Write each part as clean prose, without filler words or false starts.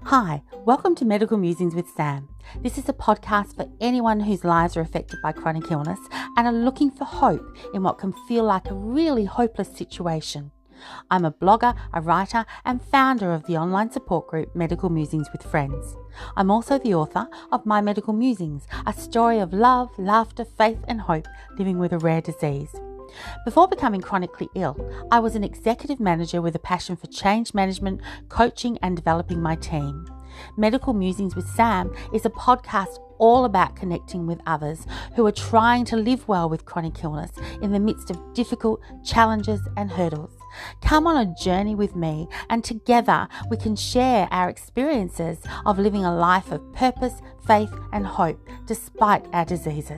Hi, welcome to Medical Musings with Sam. This is a podcast for anyone whose lives are affected by chronic illness and are looking for hope in what can feel like a really hopeless situation. I'm a blogger, a writer, and founder of the online support group Medical Musings with Friends. I'm also the author of My Medical Musings, a story of love, laughter, faith, and hope living with a rare disease. Before becoming chronically ill, I was an executive manager with a passion for change management, coaching, and developing my team. Medical Musings with Sam is a podcast all about connecting with others who are trying to live well with chronic illness in the midst of difficult challenges and hurdles. Come on a journey with me, and together we can share our experiences of living a life of purpose, faith, and hope despite our diseases.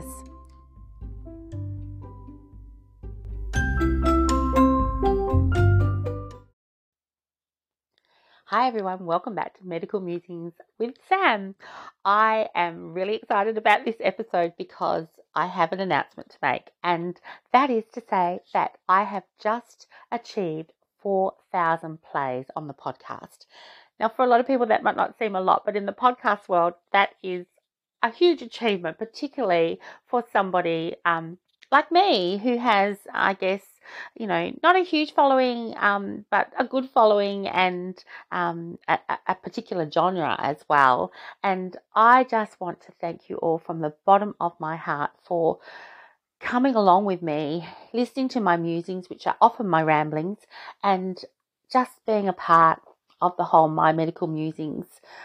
Hi everyone, welcome back to Medical Musings with Sam. I am really excited about this episode because I have an announcement to make, and that is to say that I have just achieved 4,000 plays on the podcast. Now, for a lot of people that might not seem a lot, but in the podcast world, that is a huge achievement, particularly for somebody like me who has, I guess, not a huge following, but a good following and a particular genre as well. And I just want to thank you all from the bottom of my heart for coming along with me, listening to my musings, which are often my ramblings, and just being a part of the whole My Medical Musings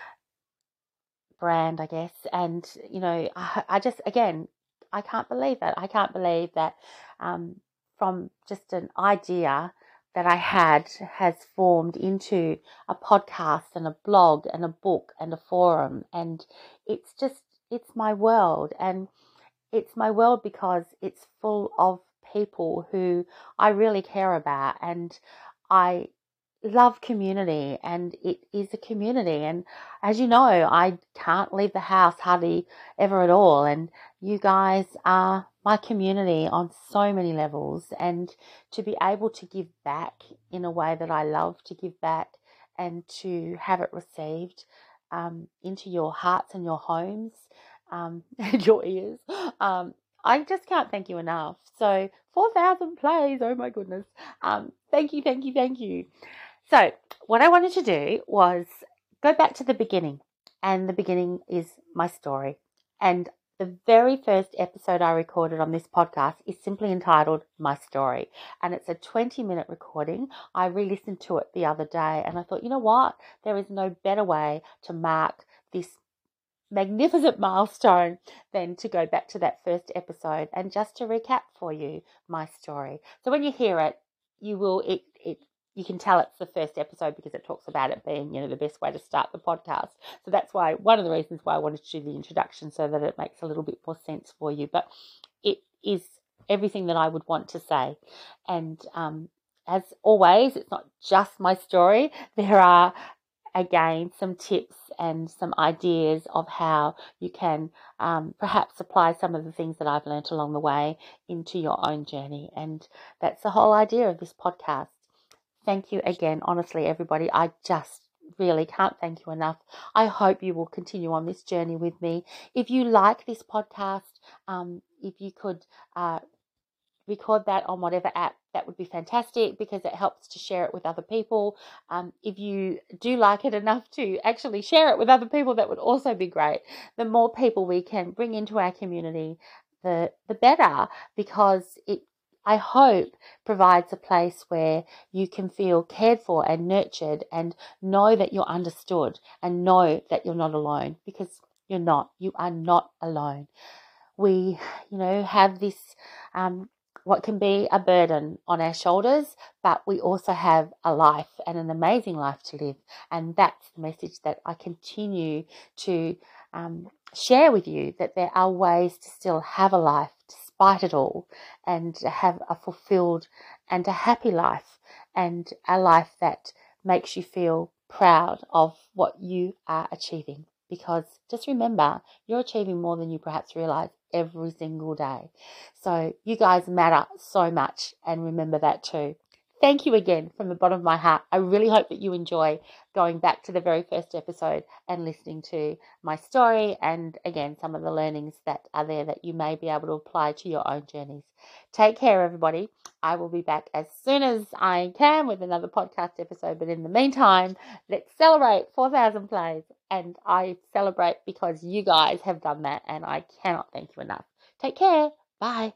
brand, I guess. And, I just, again, I can't believe it. I can't believe that from just an idea that I had has formed into a podcast and a blog and a book and a forum. And it's my world. And it's my world because it's full of people who I really care about, and I love community, and it is a community. And as you know, I can't leave the house hardly ever at all, and you guys are my community on so many levels. And to be able to give back in a way that I love to give back, and to have it received into your hearts and your homes and your ears, I just can't thank you enough. So 4,000 plays, oh my goodness. Thank you. So what I wanted to do was go back to the beginning, and the beginning is my story. And the very first episode I recorded on this podcast is simply entitled My Story, and it's a 20-minute recording. I re-listened to it the other day, and I thought, you know what? There is no better way to mark this magnificent milestone than to go back to that first episode and just to recap for you my story. So when you hear it, you can tell it's the first episode because it talks about it being, the best way to start the podcast. So that's why, one of the reasons why I wanted to do the introduction, so that it makes a little bit more sense for you. But it is everything that I would want to say. And as always, it's not just my story. There are, again, some tips and some ideas of how you can perhaps apply some of the things that I've learnt along the way into your own journey. And that's the whole idea of this podcast. Thank you again, honestly, everybody. I just really can't thank you enough. I hope you will continue on this journey with me. If you like this podcast, if you could record that on whatever app, that would be fantastic, because it helps to share it with other people. If you do like it enough to actually share it with other people, that would also be great. The more people we can bring into our community, the better, because it, I hope, provides a place where you can feel cared for and nurtured, and know that you're understood, and know that you're not alone, because you're not. You are not alone. We, have this what can be a burden on our shoulders, but we also have a life, and an amazing life to live. And that's the message that I continue to share with you, that there are ways to still have a life despite it all, and to have a fulfilled and a happy life, and a life that makes you feel proud of what you are achieving. Because just remember, you're achieving more than you perhaps realize every single day. So you guys matter so much, and remember that too. thank you again from the bottom of my heart. I really hope that you enjoy going back to the very first episode and listening to my story and, again, some of the learnings that are there that you may be able to apply to your own journeys. Take care, everybody. I will be back as soon as I can with another podcast episode. But in the meantime, let's celebrate 4,000 plays. And I celebrate because you guys have done that, and I cannot thank you enough. Take care. Bye.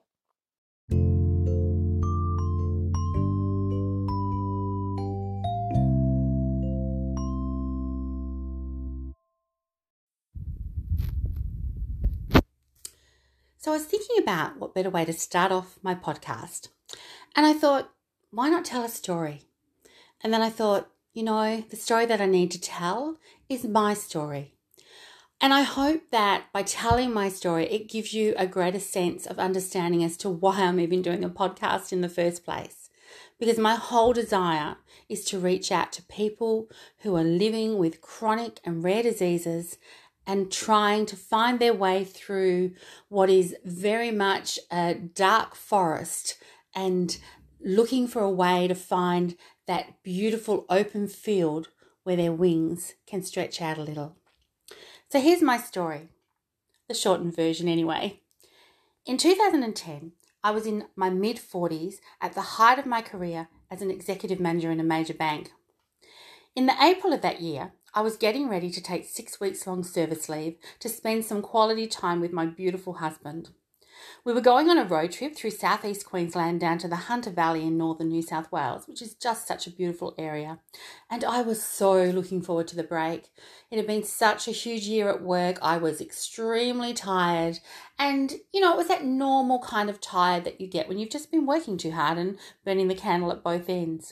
So I was thinking about what better way to start off my podcast. And I thought, why not tell a story? And then I thought, the story that I need to tell is my story. And I hope that by telling my story, it gives you a greater sense of understanding as to why I'm even doing a podcast in the first place. Because my whole desire is to reach out to people who are living with chronic and rare diseases and trying to find their way through what is very much a dark forest and looking for a way to find that beautiful open field where their wings can stretch out a little. So here's my story, the shortened version anyway. In 2010, I was in my mid-40s at the height of my career as an executive manager in a major bank. In the April of that year, I was getting ready to take 6 weeks long service leave to spend some quality time with my beautiful husband. We were going on a road trip through southeast Queensland down to the Hunter Valley in northern New South Wales, which is just such a beautiful area. And I was so looking forward to the break. It had been such a huge year at work. I was extremely tired. And, it was that normal kind of tired that you get when you've just been working too hard and burning the candle at both ends.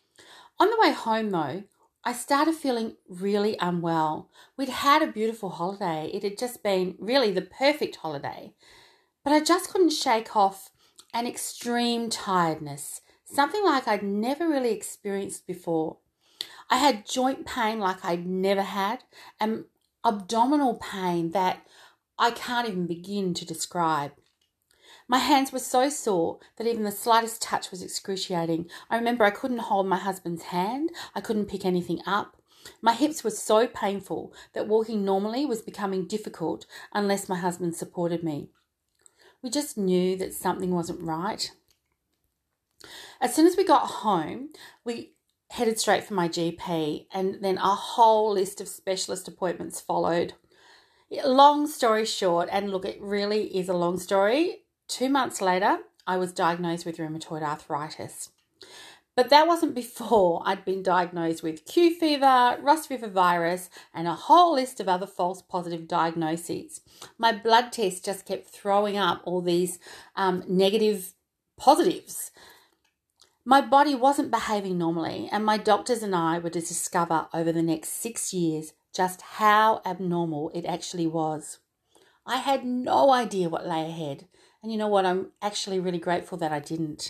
On the way home, though, I started feeling really unwell. We'd had a beautiful holiday. It had just been really the perfect holiday. But I just couldn't shake off an extreme tiredness, something like I'd never really experienced before. I had joint pain like I'd never had, and abdominal pain that I can't even begin to describe. My hands were so sore that even the slightest touch was excruciating. I remember I couldn't hold my husband's hand. I couldn't pick anything up. My hips were so painful that walking normally was becoming difficult unless my husband supported me. We just knew that something wasn't right. As soon as we got home, we headed straight for my GP, and then a whole list of specialist appointments followed. Long story short, and look, it really is a long story. 2 months later, I was diagnosed with rheumatoid arthritis. But that wasn't before I'd been diagnosed with Q fever, Ross River virus, and a whole list of other false positive diagnoses. My blood test just kept throwing up all these negative positives. My body wasn't behaving normally, and my doctors and I were to discover over the next 6 years just how abnormal it actually was. I had no idea what lay ahead. And you know what? I'm actually really grateful that I didn't.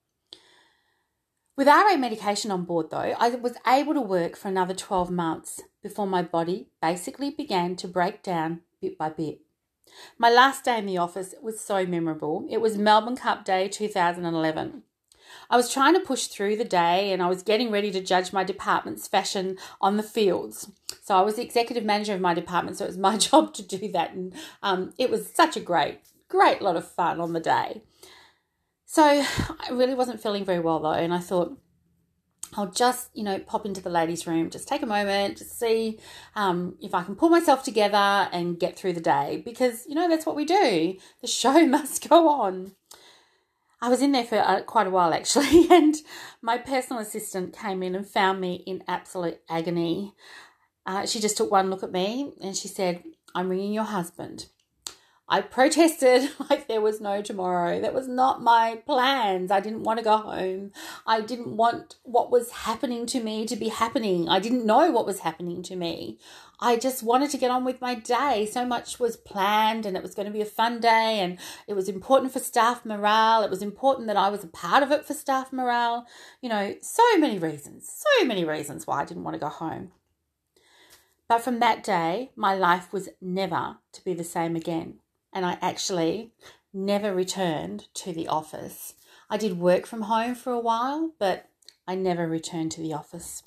With RA medication on board, though, I was able to work for another 12 months before my body basically began to break down bit by bit. My last day in the office was so memorable. It was Melbourne Cup Day 2011. I was trying to push through the day and I was getting ready to judge my department's fashion on the fields. So I was the executive manager of my department, so it was my job to do that. And it was such a great lot of fun on the day. So I really wasn't feeling very well though, and I thought I'll just, pop into the ladies' room, just take a moment, just see if I can pull myself together and get through the day, because, that's what we do. The show must go on. I was in there for quite a while actually, and my personal assistant came in and found me in absolute agony. She just took one look at me and she said, "I'm ringing your husband." I protested like there was no tomorrow. That was not my plans. I didn't want to go home. I didn't want what was happening to me to be happening. I didn't know what was happening to me. I just wanted to get on with my day. So much was planned and it was going to be a fun day and it was important for staff morale. It was important that I was a part of it for staff morale. So many reasons why I didn't want to go home. But from that day, my life was never to be the same again. And I actually never returned to the office. I did work from home for a while, but I never returned to the office.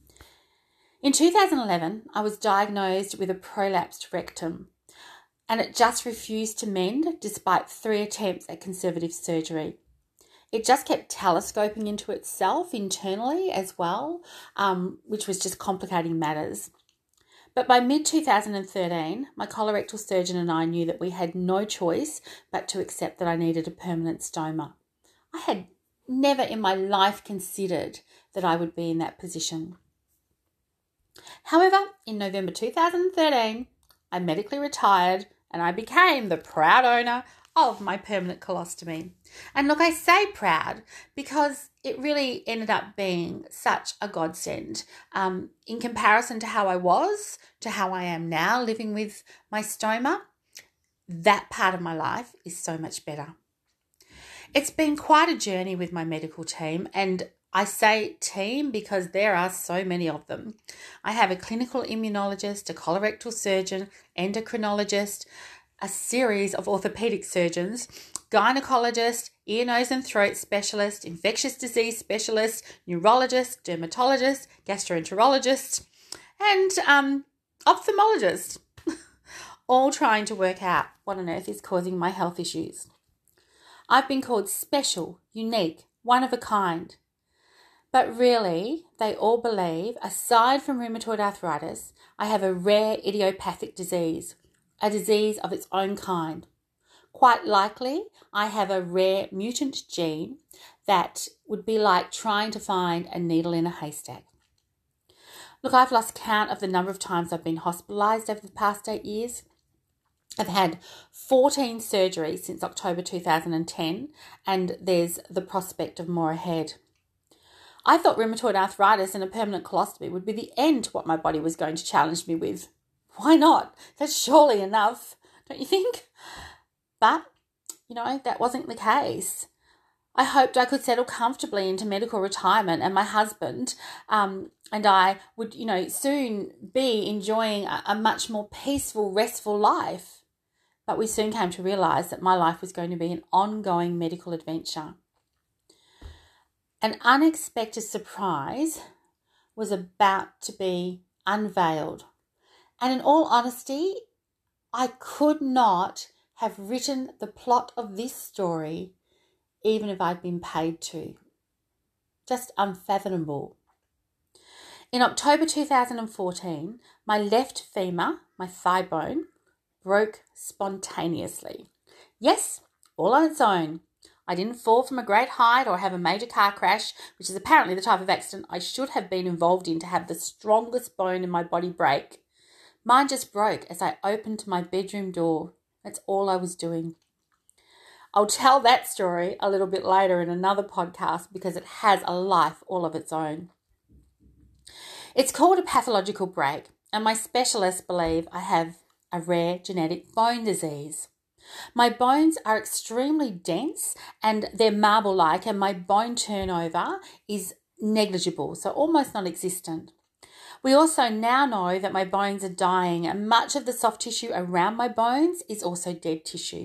In 2011, I was diagnosed with a prolapsed rectum, and it just refused to mend despite 3 attempts at conservative surgery. It just kept telescoping into itself internally as well, which was just complicating matters. But by mid-2013, my colorectal surgeon and I knew that we had no choice but to accept that I needed a permanent stoma. I had never in my life considered that I would be in that position. However, in November 2013, I medically retired and I became the proud owner of my permanent colostomy. And look, I say proud because it really ended up being such a godsend. In comparison to how I was, to how I am now living with my stoma, that part of my life is so much better. It's been quite a journey with my medical team, and I say team because there are so many of them. I have a clinical immunologist, a colorectal surgeon, endocrinologist, a series of orthopedic surgeons, gynecologist, ear, nose and throat specialist, infectious disease specialist, neurologist, dermatologist, gastroenterologist, and ophthalmologist, all trying to work out what on earth is causing my health issues. I've been called special, unique, one of a kind. But really, they all believe, aside from rheumatoid arthritis, I have a rare idiopathic disease, a disease of its own kind. Quite likely, I have a rare mutant gene that would be like trying to find a needle in a haystack. Look, I've lost count of the number of times I've been hospitalised over the past 8 years. I've had 14 surgeries since October 2010, and there's the prospect of more ahead. I thought rheumatoid arthritis and a permanent colostomy would be the end to what my body was going to challenge me with. Why not? That's surely enough, don't you think? But, that wasn't the case. I hoped I could settle comfortably into medical retirement, and my husband and I would, soon be enjoying a much more peaceful, restful life. But we soon came to realise that my life was going to be an ongoing medical adventure. An unexpected surprise was about to be unveiled. And in all honesty, I could not have written the plot of this story even if I'd been paid to. Just unfathomable. In October 2014, my left femur, my thigh bone, broke spontaneously. Yes, all on its own. I didn't fall from a great height or have a major car crash, which is apparently the type of accident I should have been involved in to have the strongest bone in my body break. Mine just broke as I opened my bedroom door. That's all I was doing. I'll tell that story a little bit later in another podcast because it has a life all of its own. It's called a pathological break, and my specialists believe I have a rare genetic bone disease. My bones are extremely dense and they're marble-like, and my bone turnover is negligible, so almost non-existent. We also now know that my bones are dying, and much of the soft tissue around my bones is also dead tissue.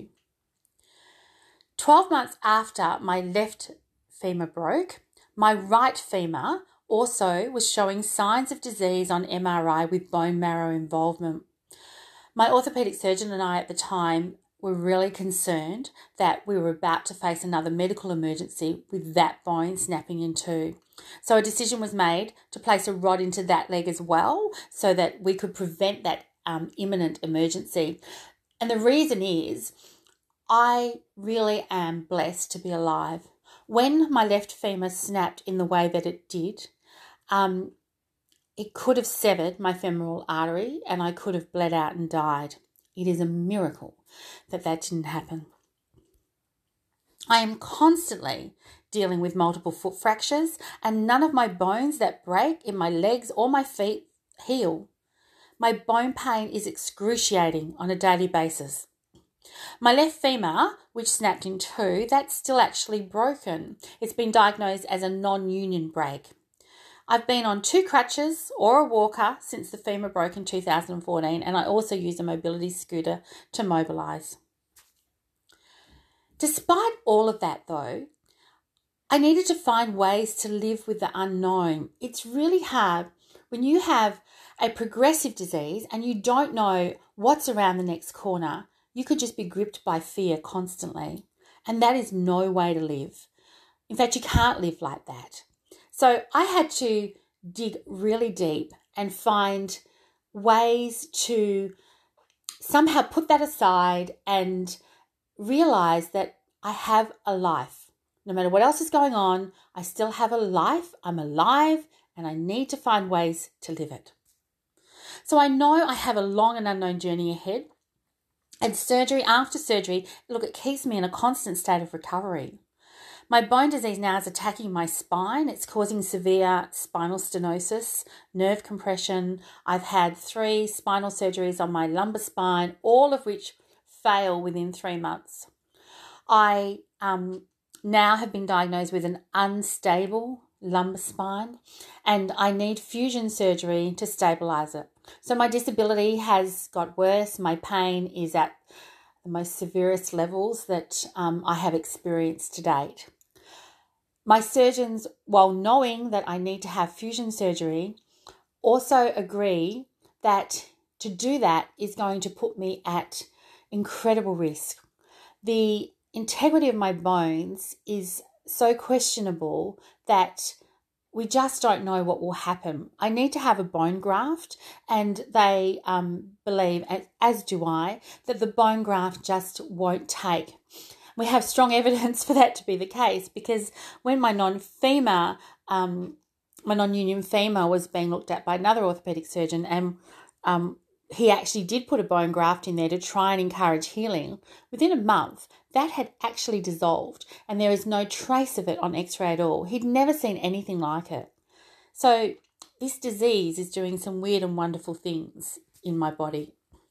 12 months after my left femur broke, my right femur also was showing signs of disease on MRI with bone marrow involvement. My orthopedic surgeon and I at the time were really concerned that we were about to face another medical emergency with that bone snapping in two. So a decision was made to place a rod into that leg as well so that we could prevent that imminent emergency. And the reason is I really am blessed to be alive. When my left femur snapped in the way that it did, it could have severed my femoral artery and I could have bled out and died. It is a miracle that didn't happen. I am constantly dealing with multiple foot fractures, and none of my bones that break in my legs or my feet heal. My bone pain is excruciating on a daily basis. My left femur, which snapped in two, that's still actually broken. It's been diagnosed as a non-union break. I've been on 2 crutches or a walker since the femur broke in 2014, and I also use a mobility scooter to mobilise. Despite all of that though, I needed to find ways to live with the unknown. It's really hard when you have a progressive disease and you don't know what's around the next corner. You could just be gripped by fear constantly. And that is no way to live. In fact, you can't live like that. So I had to dig really deep and find ways to somehow put that aside and realize that I have a life. No matter what else is going on, I still have a life. I'm alive and I need to find ways to live it. So I know I have a long and unknown journey ahead. And surgery after surgery, look, it keeps me in a constant state of recovery. My bone disease now is attacking my spine. It's causing severe spinal stenosis, nerve compression. I've had 3 spinal surgeries on my lumbar spine, all of which fail within 3 months. I now have been diagnosed with an unstable lumbar spine and I need fusion surgery to stabilize it. So my disability has got worse. My pain is at the most severest levels that I have experienced to date. My surgeons, while knowing that I need to have fusion surgery, also agree that to do that is going to put me at incredible risk. The integrity of my bones is so questionable that we just don't know what will happen. I need to have a bone graft, and they believe, as do I, that the bone graft just won't take. We have strong evidence for that to be the case because when my non-union femur was being looked at by another orthopaedic surgeon, and he actually did put a bone graft in there to try and encourage healing, within a month that had actually dissolved and there is no trace of it on x-ray at all. He'd never seen anything like it. So this disease is doing some weird and wonderful things in my body.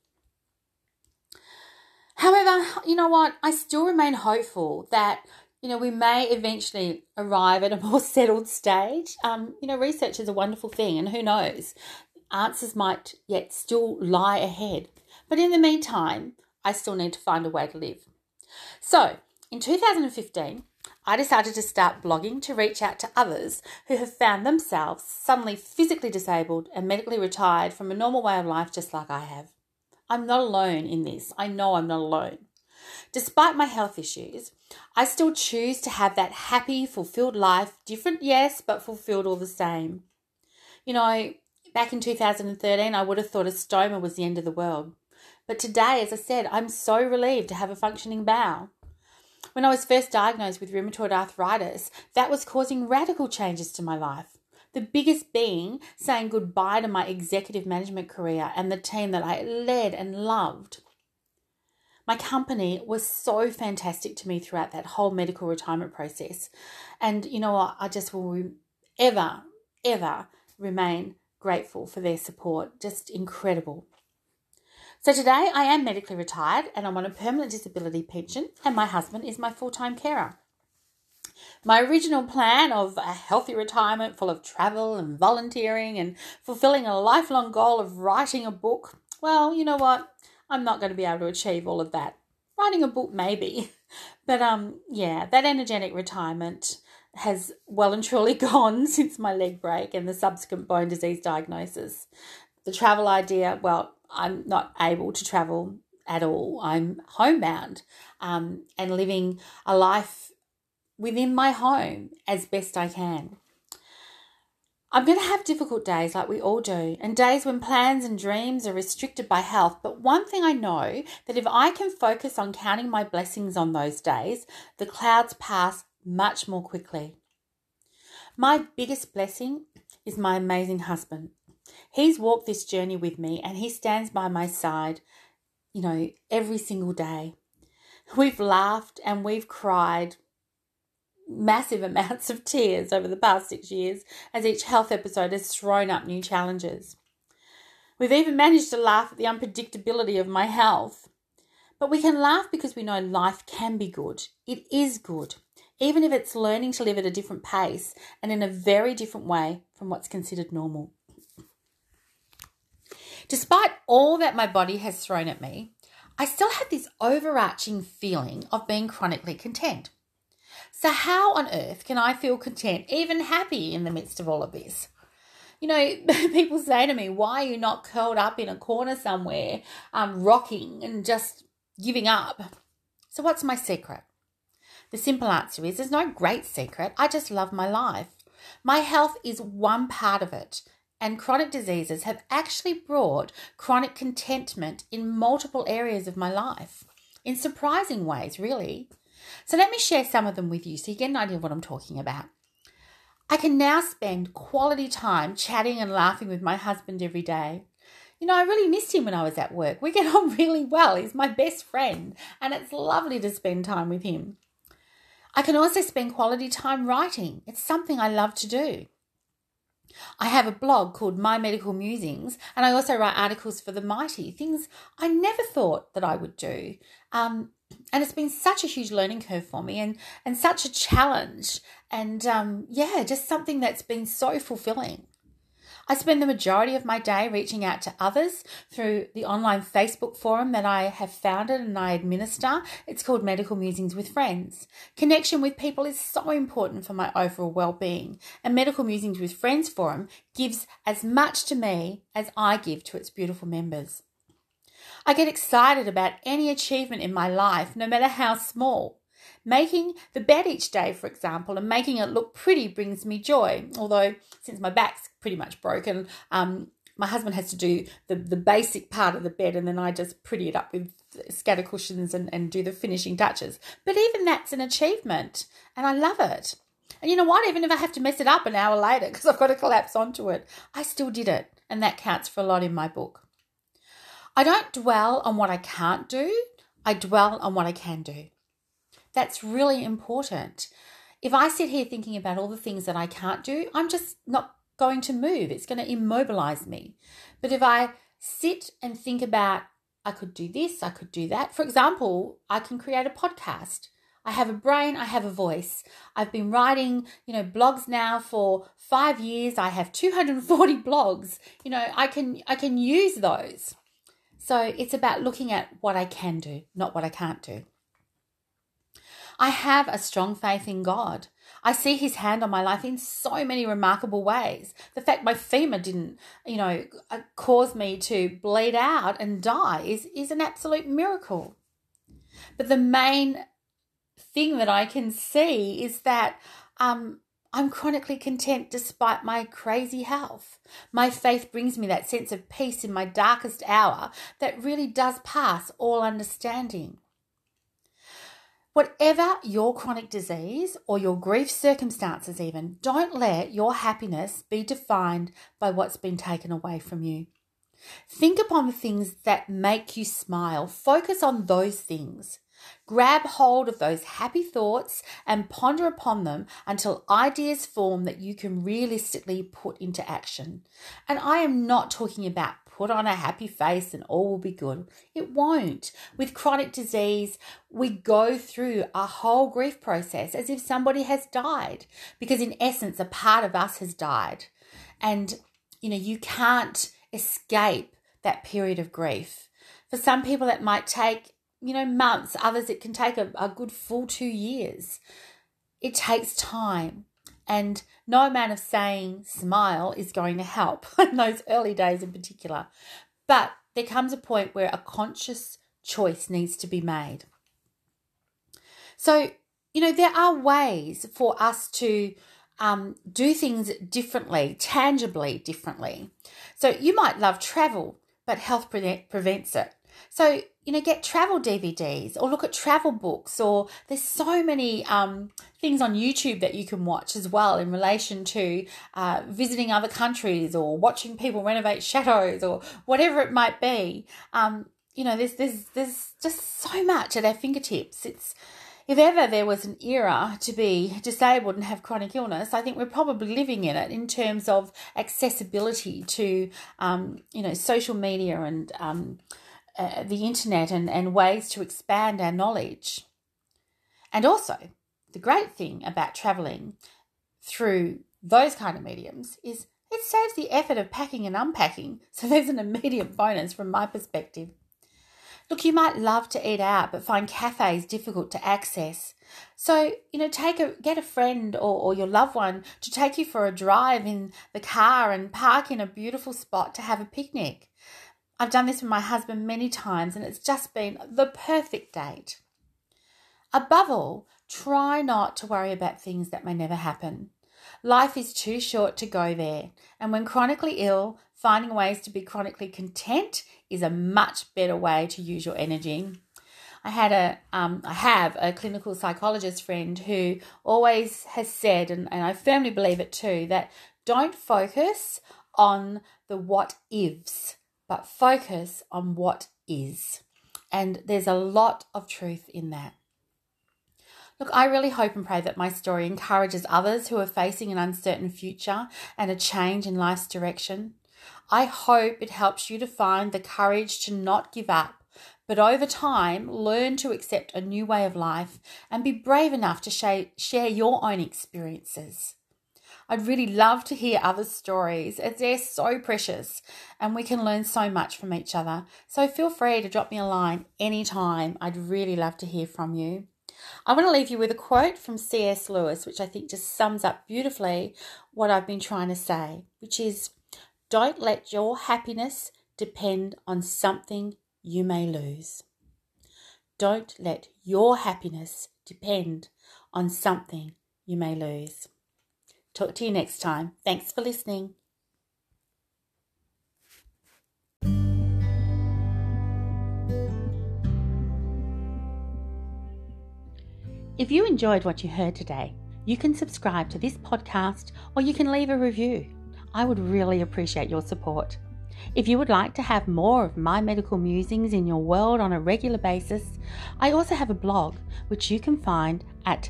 However, you know what? I still remain hopeful that, we may eventually arrive at a more settled stage. Research is a wonderful thing, and who knows? Answers might yet still lie ahead. But in the meantime, I still need to find a way to live. So, in 2015, I decided to start blogging to reach out to others who have found themselves suddenly physically disabled and medically retired from a normal way of life just like I have. I'm not alone in this. I know I'm not alone. Despite my health issues, I still choose to have that happy, fulfilled life. Different, yes, but fulfilled all the same. Back in 2013, I would have thought a stoma was the end of the world. But today, as I said, I'm so relieved to have a functioning bowel. When I was first diagnosed with rheumatoid arthritis, that was causing radical changes to my life. The biggest being saying goodbye to my executive management career and the team that I led and loved. My company was so fantastic to me throughout that whole medical retirement process. And you know what? I just will ever remain grateful for their support. Just incredible. So today I am medically retired and I'm on a permanent disability pension, and my husband is my full-time carer. My original plan of a healthy retirement full of travel and volunteering and fulfilling a lifelong goal of writing a book, well, you know what? I'm not going to be able to achieve all of that. Writing a book, maybe. But that energetic retirement has well and truly gone since my leg break and the subsequent bone disease diagnosis. The travel idea, well, I'm not able to travel at all. I'm homebound and living a life within my home as best I can. I'm going to have difficult days like we all do, and days when plans and dreams are restricted by health. But one thing I know, that if I can focus on counting my blessings on those days, the clouds pass much more quickly. My biggest blessing is my amazing husband. He's walked this journey with me and he stands by my side, every single day. We've laughed and we've cried massive amounts of tears over the past 6 years as each health episode has thrown up new challenges. We've even managed to laugh at the unpredictability of my health. But we can laugh because we know life can be good. It is good, even if it's learning to live at a different pace and in a very different way from what's considered normal. Despite all that my body has thrown at me, I still have this overarching feeling of being chronically content. So how on earth can I feel content, even happy in the midst of all of this? You know, people say to me, why are you not curled up in a corner somewhere, rocking and just giving up? So what's my secret? The simple answer is there's no great secret. I just love my life. My health is one part of it, and chronic diseases have actually brought chronic contentment in multiple areas of my life, in surprising ways, really. So let me share some of them with you so you get an idea of what I'm talking about. I can now spend quality time chatting and laughing with my husband every day. You know, I really missed him when I was at work. We get on really well. He's my best friend, and it's lovely to spend time with him. I can also spend quality time writing. It's something I love to do. I have a blog called My Medical Musings, and I also write articles for The Mighty, things I never thought that I would do. And it's been such a huge learning curve for me and such a challenge. And just something that's been so fulfilling. I spend the majority of my day reaching out to others through the online Facebook forum that I have founded and I administer. It's called Medical Musings with Friends. Connection with people is so important for my overall well-being, and Medical Musings with Friends forum gives as much to me as I give to its beautiful members. I get excited about any achievement in my life, no matter how small. Making the bed each day, for example, and making it look pretty brings me joy. Although, since my back's pretty much broken, my husband has to do the basic part of the bed, and then I just pretty it up with scatter cushions and do the finishing touches. But even that's an achievement, and I love it. And you know what? Even if I have to mess it up an hour later because I've got to collapse onto it, I still did it, and that counts for a lot in my book. I don't dwell on what I can't do. I dwell on what I can do. That's really important. If I sit here thinking about all the things that I can't do, I'm just not going to move. It's going to immobilize me. But if I sit and think about, I could do this, I could do that. For example, I can create a podcast. I have a brain, I have a voice. I've been writing, blogs now for 5 years. I have 240 blogs. I can use those. So it's about looking at what I can do, not what I can't do. I have a strong faith in God. I see his hand on my life in so many remarkable ways. The fact my femur didn't, cause me to bleed out and die is an absolute miracle. But the main thing that I can see is that I'm chronically content despite my crazy health. My faith brings me that sense of peace in my darkest hour that really does pass all understanding. Whatever your chronic disease or your grief circumstances even, don't let your happiness be defined by what's been taken away from you. Think upon the things that make you smile. Focus on those things. Grab hold of those happy thoughts and ponder upon them until ideas form that you can realistically put into action. And I am not talking about put on a happy face and all will be good. It won't. With chronic disease, we go through a whole grief process as if somebody has died, because in essence, a part of us has died. And, you can't escape that period of grief. For some people, that might take, months. Others, it can take a good full 2 years. It takes time. And no amount of saying smile is going to help in those early days in particular. But there comes a point where a conscious choice needs to be made. So, there are ways for us to do things differently, tangibly differently. So you might love travel, but health prevents it. So, get travel DVDs or look at travel books, or there's so many things on YouTube that you can watch as well in relation to visiting other countries or watching people renovate chateaus or whatever it might be. There's just so much at our fingertips. If ever there was an era to be disabled and have chronic illness, I think we're probably living in it in terms of accessibility to, social media and the internet and ways to expand our knowledge. And also, the great thing about travelling through those kind of mediums is it saves the effort of packing and unpacking. So there's an immediate bonus from my perspective. Look, you might love to eat out, but find cafes difficult to access. So, get a friend or your loved one to take you for a drive in the car and park in a beautiful spot to have a picnic. I've done this with my husband many times and it's just been the perfect date. Above all, try not to worry about things that may never happen. Life is too short to go there, and when chronically ill, finding ways to be chronically content is a much better way to use your energy. I have a clinical psychologist friend who always has said, and I firmly believe it too, that don't focus on the what ifs, but focus on what is. And there's a lot of truth in that. Look, I really hope and pray that my story encourages others who are facing an uncertain future and a change in life's direction. I hope it helps you to find the courage to not give up, but over time, learn to accept a new way of life and be brave enough to share your own experiences. I'd really love to hear others' stories as they're so precious and we can learn so much from each other. So feel free to drop me a line anytime. I'd really love to hear from you. I want to leave you with a quote from C.S. Lewis, which I think just sums up beautifully what I've been trying to say, which is, don't let your happiness depend on something you may lose. Don't let your happiness depend on something you may lose. Talk to you next time. Thanks for listening. If you enjoyed what you heard today, you can subscribe to this podcast or you can leave a review. I would really appreciate your support. If you would like to have more of my medical musings in your world on a regular basis, I also have a blog which you can find at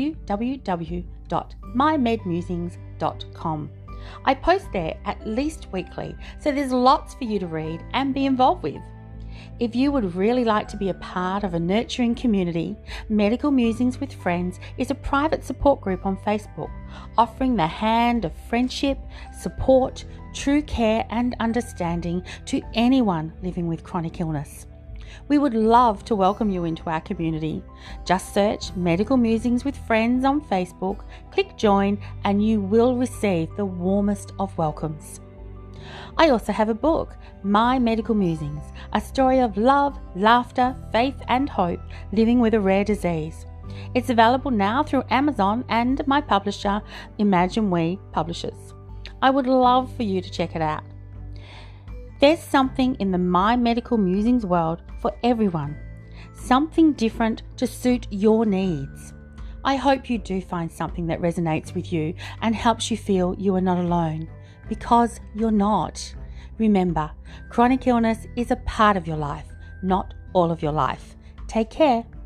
www.mymedmusings.com. I post there at least weekly, so there's lots for you to read and be involved with. If you would really like to be a part of a nurturing community, Medical Musings with Friends is a private support group on Facebook, offering the hand of friendship, support, true care and understanding to anyone living with chronic illness. We would love to welcome you into our community. Just search Medical Musings with Friends on Facebook, click join, and you will receive the warmest of welcomes. I also have a book, My Medical Musings, a story of love, laughter, faith and hope living with a rare disease. It's available now through Amazon and my publisher, Imagine We Publishers. I would love for you to check it out. There's something in the My Medical Musings world for everyone, something different to suit your needs. I hope you do find something that resonates with you and helps you feel you are not alone, because you're not. Remember, chronic illness is a part of your life, not all of your life. Take care.